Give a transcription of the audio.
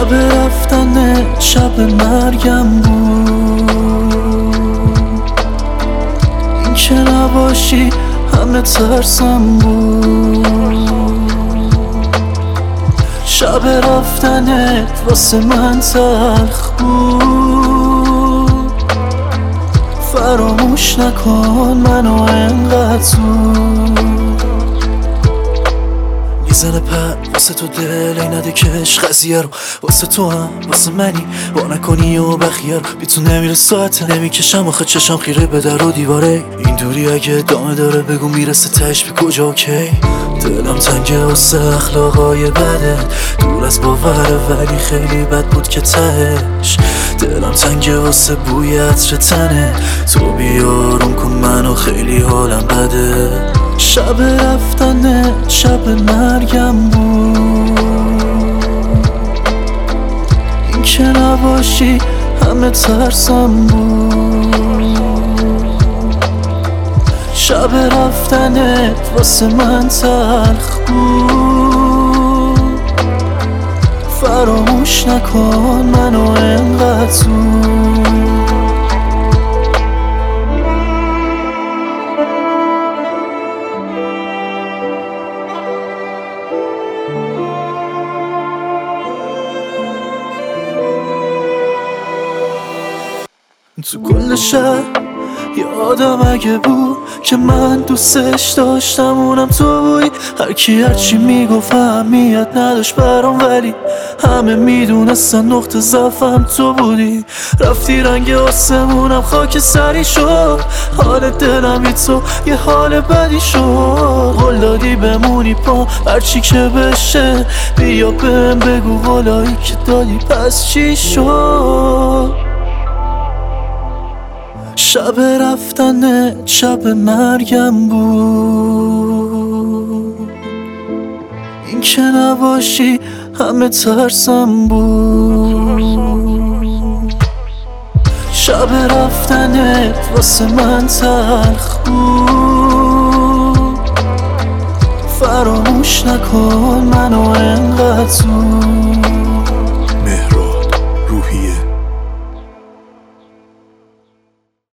شب رفتن شب مرگم بود، این که نباشی همه ترسم بود. شب رفتنت واسه من تلخ بود، فراموش نکن منو انقدر زود. میزنه پر واسه تو دل ای نده کش قضیه رو، واسه تو هم واسه منی با نکنی و بخیه رو. بی تو نمیره ساعته نمیکشم آخه چشم خیره به در و دیواره. این دوری اگه ادامه داره بگو میرسه تهش به کجا اوکی. دلم تنگه واسه اخلاقای بدت، دور از باوره ولی خیلی بد بود که تهش. دلم تنگه واسه بوی عطر تنه، تو بیارون کن منو خیلی حالم بده. شب رفتن شب مرگم بود، این که نباشی همه ترسم بود. شب رفتنت واسه من تلخ بود، فراموش نکن منو انقدر زود. تو کل شهر یه آدم اگه بود که من دوستش داشتم اونم تو بودی. هرکی هرچی میگفت اهمیت نداشت برام، ولی همه میدونستن نقطه ضعفم تو بودی. رفتی رنگ آسمونم خاک سری شد، حال دلم بی تو یه حال بدی شد. قول دادی بمونی پا هرچی که بشه، بیا بهم بگو قولایی که دادی پس چی شد. شب رفتن شب مرگم بود، این که نباشی همه ترسم بود. شب رفتنت واسه من تلخ بود، فراموش نکن منو انقدر زود.